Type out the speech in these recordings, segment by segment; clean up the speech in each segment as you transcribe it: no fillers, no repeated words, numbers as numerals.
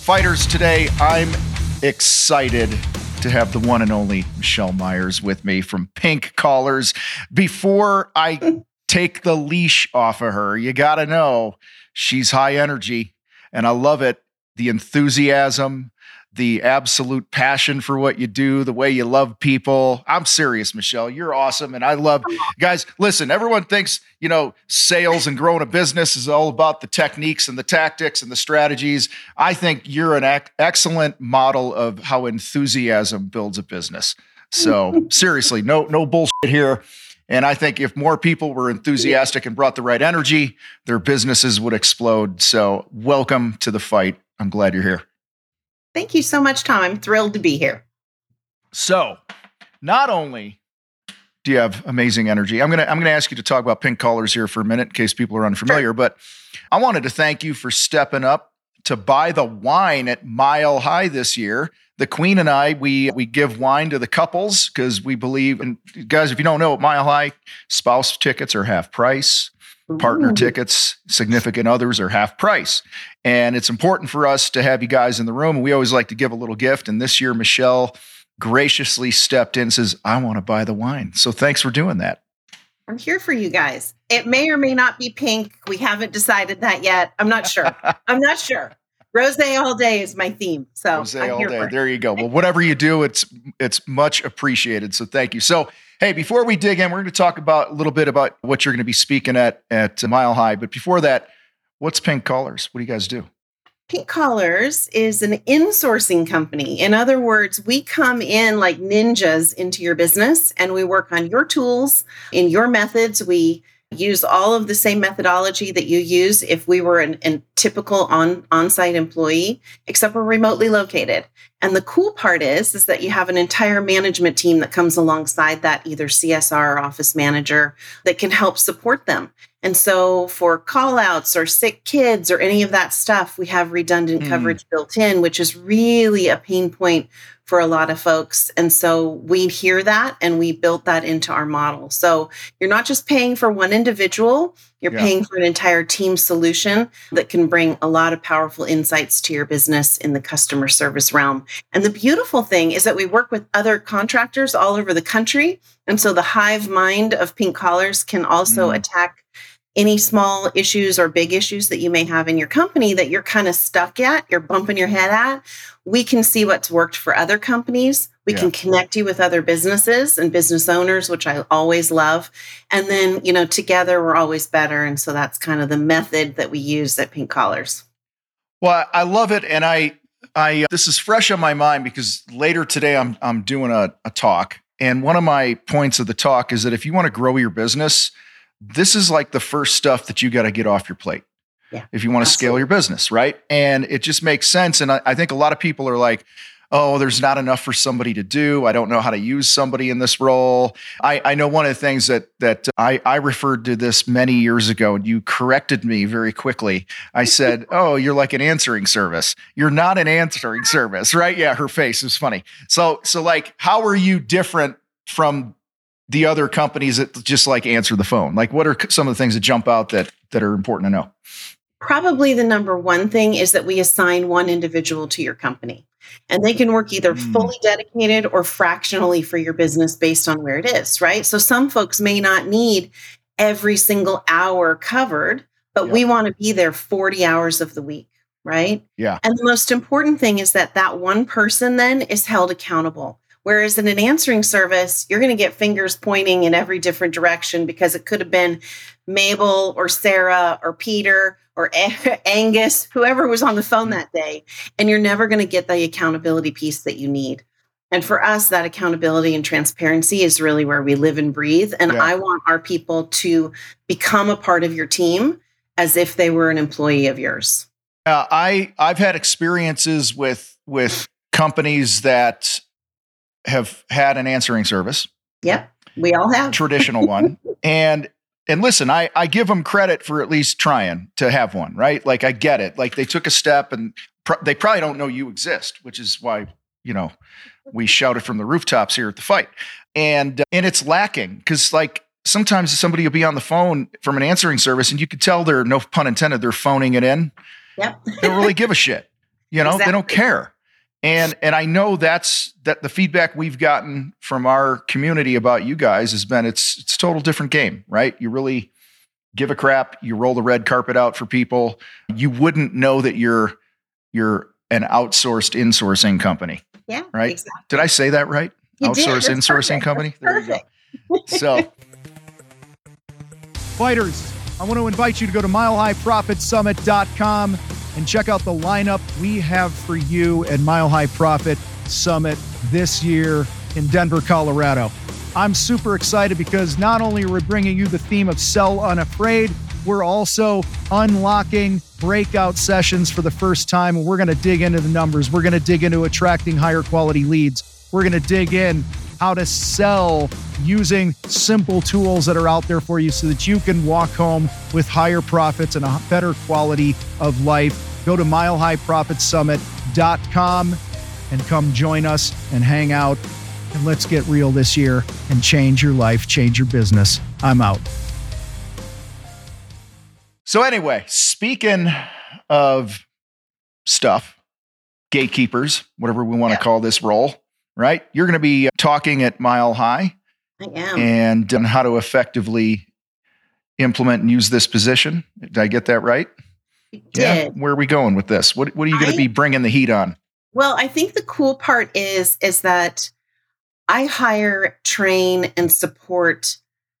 Fighters, today I'm excited to have the one and only Michelle Myers with me from Pink Collars. Before I take the leash off of her, you got to know she's high energy, and I love it. The enthusiasm, the absolute passion for what you do, the way you love people. I'm serious, Michelle. You're awesome. And I love, guys, listen, everyone thinks, sales and growing a business is all about the techniques and the tactics and the strategies. I think you're an excellent model of how enthusiasm builds a business. So seriously, no bullshit here. And I think if more people were enthusiastic and brought the right energy, their businesses would explode. So welcome to the fight. I'm glad you're here. Thank you so much, Tom. I'm thrilled to be here. So, not only do you have amazing energy, I'm gonna ask you to talk about Pink Collars here for a minute in case people are unfamiliar. Sure. But I wanted to thank you for stepping up to buy the wine at Mile High this year. The Queen and I, we give wine to the couples because we believe. And guys, if you don't know, at Mile High, spouse tickets are half price. Partner tickets, significant others are half price. And it's important for us to have you guys in the room. And we always like to give a little gift. And this year, Michelle graciously stepped in and says, I want to buy the wine. So thanks for doing that. I'm here for you guys. It may or may not be pink. We haven't decided that yet. I'm not sure. Rosé all day is my theme. So Rosé all day. There you go. Well, whatever you do, it's much appreciated. So thank you. So, hey, before we dig in, we're going to talk about a little bit about what you're going to be speaking at Mile High. But before that, what's Pink Collars? What do you guys do? Pink Collars is an insourcing company. In other words, we come in like ninjas into your business and we work on your tools, in your methods. We use all of the same methodology that you use if we were a typical on-site employee, except we're remotely located. And the cool part is that you have an entire management team that comes alongside that, either CSR or office manager, that can help support them. And so for call outs or sick kids or any of that stuff, we have redundant coverage built in, which is really a pain point for a lot of folks. And so we hear that and we built that into our model. So you're not just paying for one individual, you're paying for an entire team solution that can bring a lot of powerful insights to your business in the customer service realm. And the beautiful thing is that we work with other contractors all over the country. And so the hive mind of Pink Collars can also attack any small issues or big issues that you may have in your company that you're kind of stuck at, you're bumping your head at. We can see what's worked for other companies. We can connect you with other businesses and business owners, which I always love. And then, together we're always better. And so that's kind of the method that we use at Pink Collars. Well, I love it. And I this is fresh on my mind because later today I'm doing a talk. And one of my points of the talk is that if you want to grow your business, this is like the first stuff that you got to get off your plate. Yeah, if you want to scale your business, right? And it just makes sense. And I think a lot of people are like, oh, there's not enough for somebody to do. I don't know how to use somebody in this role. I know one of the things that I referred to this many years ago, and you corrected me very quickly. I said, oh, you're like an answering service. You're not an answering service, right? Yeah, her face is funny. So like, how are you different from the other companies that just like answer the phone? Like, what are some of the things that jump out that are important to know? Probably the number one thing is that we assign one individual to your company, and they can work either fully dedicated or fractionally for your business based on where it is, right? So some folks may not need every single hour covered, but we want to be there 40 hours of the week, right? Yeah. And the most important thing is that one person then is held accountable. Whereas in an answering service, you're going to get fingers pointing in every different direction because it could have been Mabel or Sarah or Peter or Angus, whoever was on the phone that day. And you're never going to get the accountability piece that you need. And for us, that accountability and transparency is really where we live and breathe. And I want our people to become a part of your team as if they were an employee of yours. I've had experiences with companies that have had an answering service. Yep, we all have. Traditional one. And listen, I give them credit for at least trying to have one, right? Like, I get it. Like, they took a step and they probably don't know you exist, which is why, we shouted from the rooftops here at the fight. And it's lacking because, like, sometimes somebody will be on the phone from an answering service and you could tell they're, no pun intended, they're phoning it in. Yep. They don't really give a shit. They don't care. And I know that the feedback we've gotten from our community about you guys has been it's a total different game, right? You really give a crap, you roll the red carpet out for people. You wouldn't know that you're an outsourced insourcing company. Yeah. Right. Exactly. Did I say that right? You Outsourced did. insourcing company. There you go. So fighters, I want to invite you to go to milehighprofitsummit.com and check out the lineup we have for you at Mile High Profit Summit this year in Denver, Colorado. I'm super excited because not only are we bringing you the theme of Sell Unafraid, we're also unlocking breakout sessions for the first time, and we're going to dig into the numbers. We're going to dig into attracting higher quality leads. We're going to dig in how to sell using simple tools that are out there for you so that you can walk home with higher profits and a better quality of life. Go to milehighprofitsummit.com and come join us and hang out. And let's get real this year and change your life, change your business. I'm out. So anyway, speaking of stuff, gatekeepers, whatever we want to call this role, right? You're going to be talking at Mile High. I am. And on how to effectively implement and use this position. Did I get that right? You did. Yeah. Where are we going with this? What are you going to be bringing the heat on? Well, I think the cool part is that I hire, train, and support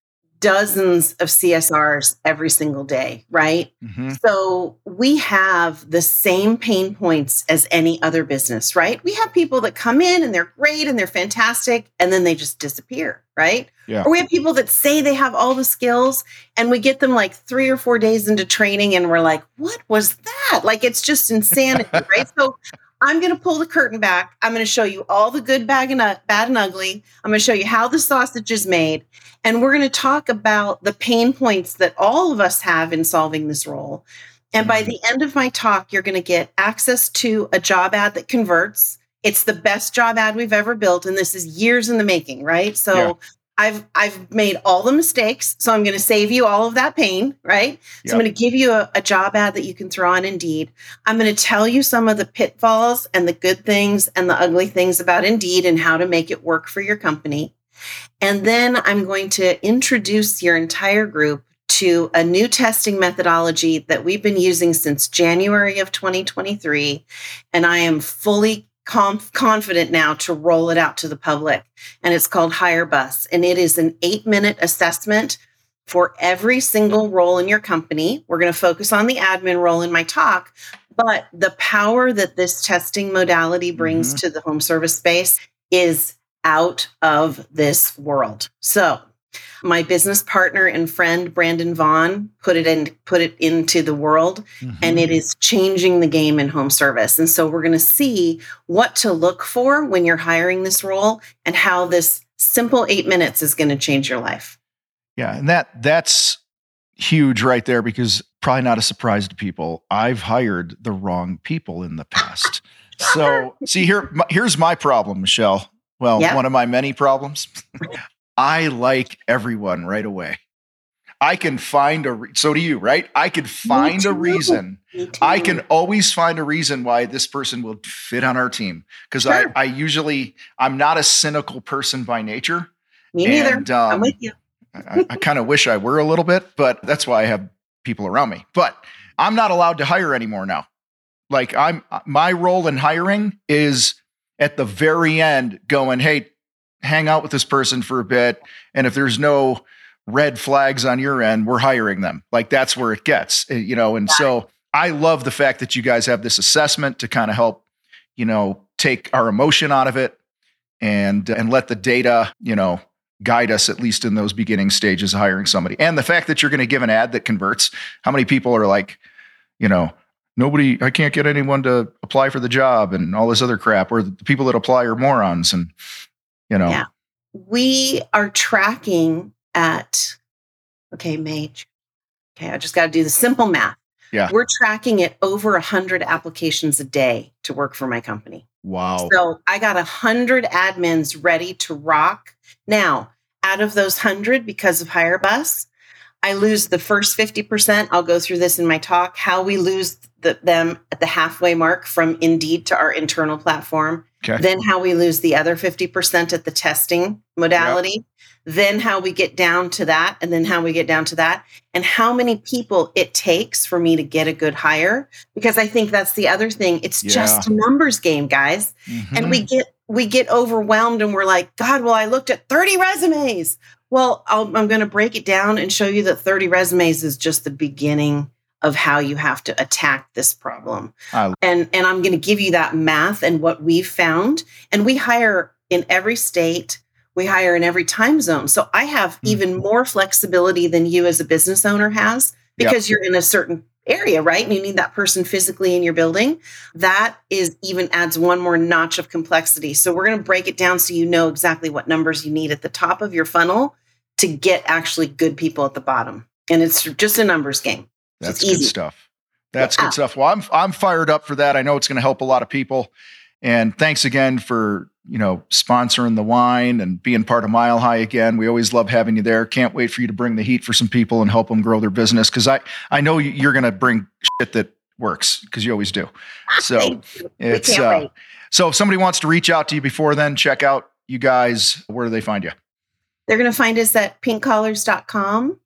dozens of CSRs every single day, right? Mm-hmm. So we have the same pain points as any other business, right? We have people that come in and they're great and they're fantastic, and then they just disappear, right? Yeah. Or we have people that say they have all the skills and we get them like 3 or 4 days into training and we're like, what was that? Like, it's just insanity, right? So I'm going to pull the curtain back. I'm going to show you all the good, bad, and ugly. I'm going to show you how the sausage is made. And we're going to talk about the pain points that all of us have in solving this role. And by the end of my talk, you're going to get access to a job ad that converts. It's the best job ad we've ever built. And this is years in the making, right? So I've made all the mistakes. So I'm going to save you all of that pain, right? So I'm going to give you a job ad that you can throw on Indeed. I'm going to tell you some of the pitfalls and the good things and the ugly things about Indeed and how to make it work for your company. And then I'm going to introduce your entire group to a new testing methodology that we've been using since January of 2023. And I am fully confident now to roll it out to the public. And it's called HireBus. And it is an 8-minute assessment for every single role in your company. We're going to focus on the admin role in my talk, but the power that this testing modality brings to the home service space is out of this world. So my business partner and friend, Brandon Vaughn, put it into the world, and it is changing the game in home service. And so we're going to see what to look for when you're hiring this role and how this simple 8 minutes is going to change your life. Yeah. And that's huge right there, because probably not a surprise to people. I've hired the wrong people in the past. So see, here's my problem, Michelle. Well, one of my many problems. I like everyone right away. I can find so do you, right? I could find a reason. I can always find a reason why this person will fit on our team. Because I'm not a cynical person by nature. Me neither. I'm with you. I kind of wish I were a little bit, but that's why I have people around me. But I'm not allowed to hire anymore now. Like my role in hiring is at the very end going, hey, hang out with this person for a bit. And if there's no red flags on your end, we're hiring them. Like that's where it gets, and so I love the fact that you guys have this assessment to kind of help, take our emotion out of it and let the data, guide us at least in those beginning stages of hiring somebody. And the fact that you're going to give an ad that converts. How many people are like, I can't get anyone to apply for the job and all this other crap, or the people that apply are morons. And, Yeah. We are tracking at, Mage. Okay. I just got to do the simple math. Yeah. We're tracking at over 100 applications a day to work for my company. Wow. So I got 100 admins ready to rock. Now, out of those 100, because of HireBus, I lose the first 50%. I'll go through this in my talk, how we lose them at the halfway mark from Indeed to our internal platform. Okay. Then how we lose the other 50% at the testing modality. Yep. Then how we get down to that, and then how we get down to that, and how many people it takes for me to get a good hire. Because I think that's the other thing. It's just a numbers game, guys. Mm-hmm. And we get overwhelmed and we're like, God, well, I looked at 30 resumes. Well, I'm going to break it down and show you that 30 resumes is just the beginning of how you have to attack this problem. And I'm going to give you that math and what we've found. And we hire in every state. We hire in every time zone. So I have even more flexibility than you as a business owner has, because you're in a certain area, right? And you need that person physically in your building. That is even adds one more notch of complexity. So we're going to break it down so you know exactly what numbers you need at the top of your funnel to get actually good people at the bottom. And it's just a numbers game. That's good stuff. That's good stuff. Well, I'm fired up for that. I know it's going to help a lot of people. And thanks again for, sponsoring the wine and being part of Mile High again. We always love having you there. Can't wait for you to bring the heat for some people and help them grow their business. Cause I know you're going to bring shit that works, because you always do. So it's, so if somebody wants to reach out to you before then, check out you guys. Where do they find you? They're going to find us at pinkcollars.com.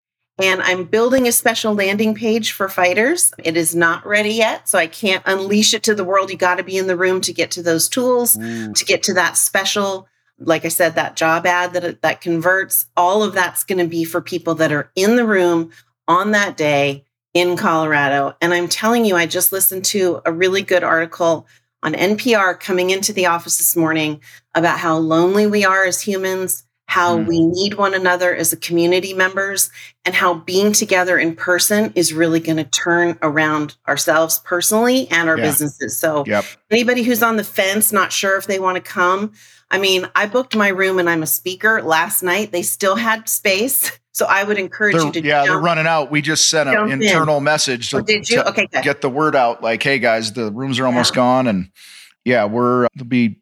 And I'm building a special landing page for fighters. It is not ready yet, so I can't unleash it to the world. You got to be in the room to get to those tools, to get to that special, like I said, that job ad that converts. All of that's going to be for people that are in the room on that day in Colorado. And I'm telling you, I just listened to a really good article on NPR coming into the office this morning about how lonely we are as humans, how we need one another as a community members, and how being together in person is really going to turn around ourselves personally and our businesses. So anybody who's on the fence, not sure if they want to come. I mean, I booked my room and I'm a speaker last night. They still had space. So I would encourage you to they're running out. We just sent an internal message to, get the word out. Like, hey guys, the rooms are almost gone. And there'll be,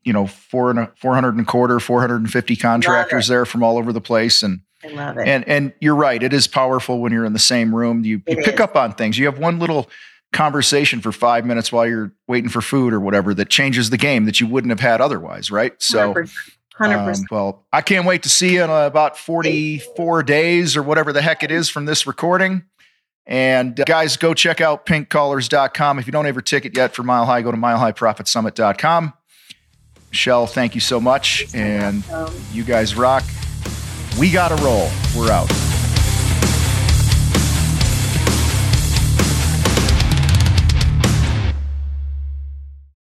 450 contractors there from all over the place. And I love it. And you're right. It is powerful when you're in the same room. You pick up on things. You have one little conversation for 5 minutes while you're waiting for food or whatever that changes the game that you wouldn't have had otherwise. Right. So 100%. Well, I can't wait to see you in about 44 days or whatever the heck it is from this recording. And guys, go check out pinkcollars.com. If you don't have your ticket yet for Mile High, go to milehighprofitsummit.com. Michelle, thank you so much. And you guys rock. We got to roll. We're out.